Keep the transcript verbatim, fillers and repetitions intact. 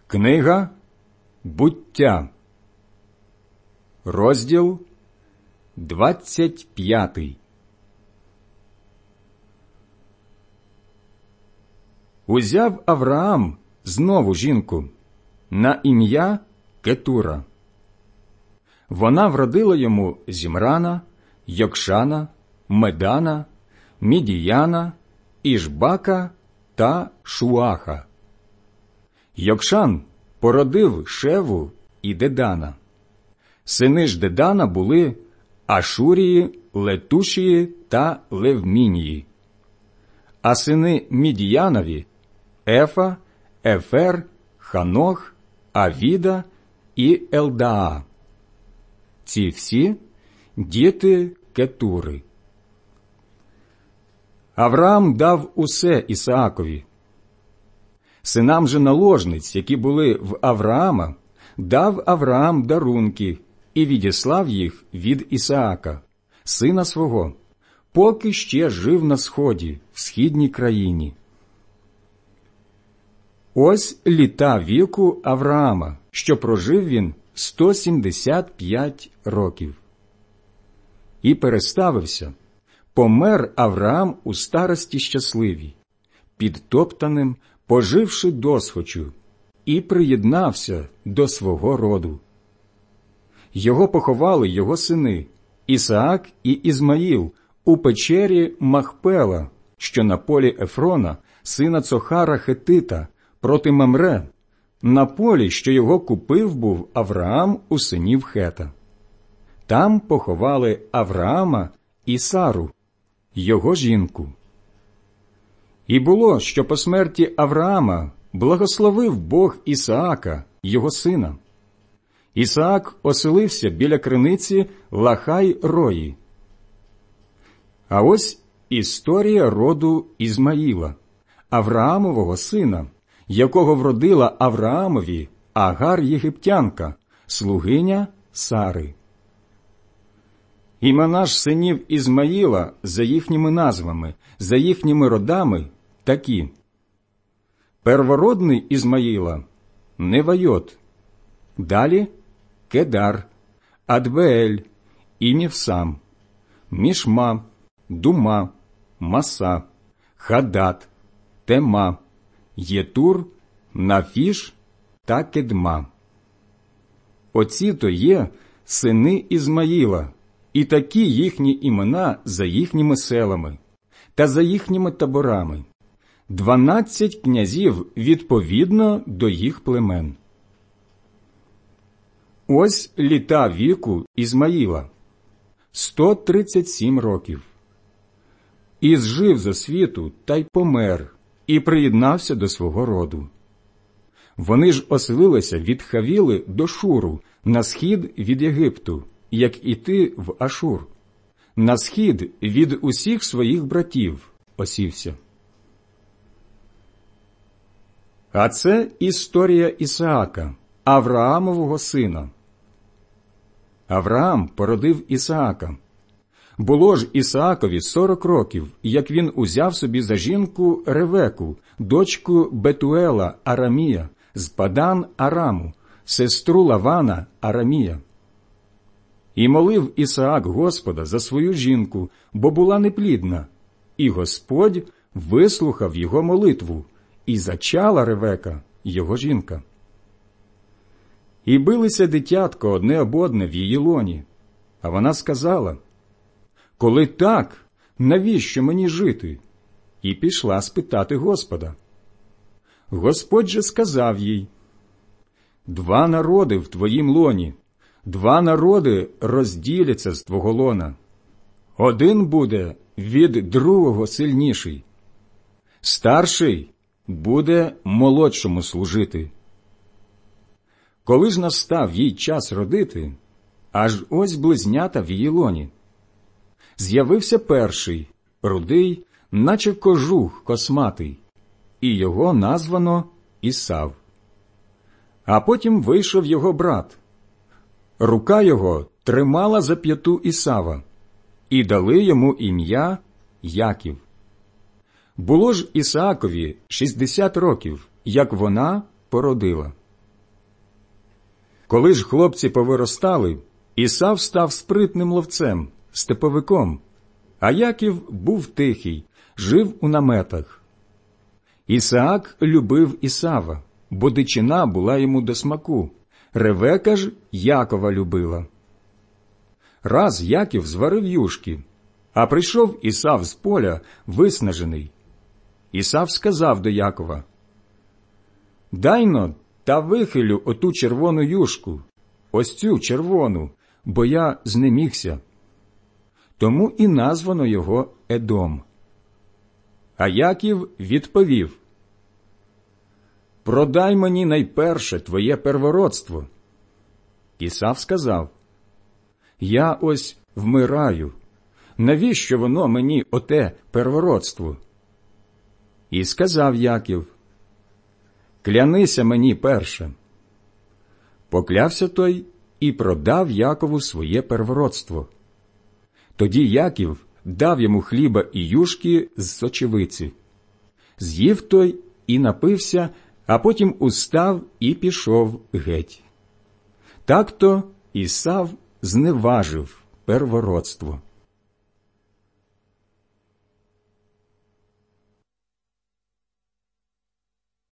Книга Буття, розділ двадцять п'ятий. Узяв Авраам знову жінку на ім'я Кетура. Вона вродила йому Зімрана, Йокшана, Медана, Мідіяна, Ішбака та Шуаха. Йокшан породив Шеву і Дедана. Сини ж Дедана були Ашурії, Летушії та Левмінії. А сини Мідіянові – Ефа, Ефер, Ханох, Авіда і Елдаа. Ці всі – діти Кетури. Авраам дав усе Ісаакові. Синам же наложниць, які були в Авраама, дав Авраам дарунки і відіслав їх від Ісаака, сина свого, поки ще жив на сході, в східній країні. Ось літа віку Авраама, що прожив він сто сімдесят п'ять років. І переставився, помер Авраам у старості щасливій, підтоптаним, поживши досхочу, і приєднався до свого роду. Його поховали його сини Ісаак і Ізмаїл у печері Махпела, що на полі Ефрона, сина Цохара Хетита, проти Мамре, на полі, що його купив був Авраам у синів Хета. Там поховали Авраама і Сару, його жінку. І було, що по смерті Авраама благословив Бог Ісаака, його сина. Ісаак оселився біля криниці Лахай-Рої. А ось історія роду Ізмаїла, Авраамового сина, якого вродила Авраамові Агар єгиптянка, слугиня Сари. Імена ж синів Ізмаїла за їхніми назвами, за їхніми родами такі. Первородний Ізмаїла – Невайот, далі – Кедар, Адбеель, Імівсам, Мішма, Дума, Маса, Хадат, Тема, Єтур, Нафіш та Кедма. Оці то є сини Ізмаїла, і такі їхні імена за їхніми селами та за їхніми таборами. Дванадцять князів відповідно до їх племен. Ось літа віку Ізмаїла – сто тридцять сім років. І зжив за світу та й помер, і приєднався до свого роду. Вони ж оселилися від Хавіли до Шуру, на схід від Єгипту, як іти в Ашур. На схід від усіх своїх братів осівся. А це історія Ісаака, Авраамового сина. Авраам породив Ісаака. Було ж Ісаакові сорок років, як він узяв собі за жінку Ревеку, дочку Бетуела Арамія, з Падан Араму, сестру Лавана Арамія. І молив Ісаак Господа за свою жінку, бо була неплідна, і Господь вислухав його молитву, і зачала Ревека, його жінка. І билися дитятко одне об одне в її лоні, а вона сказала: «Коли так, навіщо мені жити?» І пішла спитати Господа. Господь же сказав їй: «Два народи в твоїм лоні, два народи розділяться з твого лона. Один буде від другого сильніший. Старший буде молодшому служити». Коли ж настав їй час родити, аж ось близнята в її лоні. З'явився перший, рудий, наче кожух косматий, і його названо Ісав. А потім вийшов його брат. Рука його тримала за п'яту Ісава, і дали йому ім'я Яків. Було ж Ісаакові шістдесят років, як вона породила. Коли ж хлопці повиростали, Ісав став спритним ловцем, степовиком, а Яків був тихий, жив у наметах. Ісаак любив Ісава, бо дичина була йому до смаку, Ревека ж Якова любила. Раз Яків зварив юшки, а прийшов Ісав з поля виснажений. Ісав сказав до Якова: «Дай-но та вихилю оту червону юшку, ось цю червону, бо я знемігся». Тому і названо його Едом. А Яків відповів: «Продай мені найперше твоє первородство». Ісав сказав: «Я ось вмираю. Навіщо воно мені оте первородство?» І сказав Яків: «Клянися мені перше». Поклявся той і продав Якову своє первородство. Тоді Яків дав йому хліба і юшки з сочевиці. З'їв той і напився, а потім устав і пішов геть. Так-то Ісав зневажив первородство.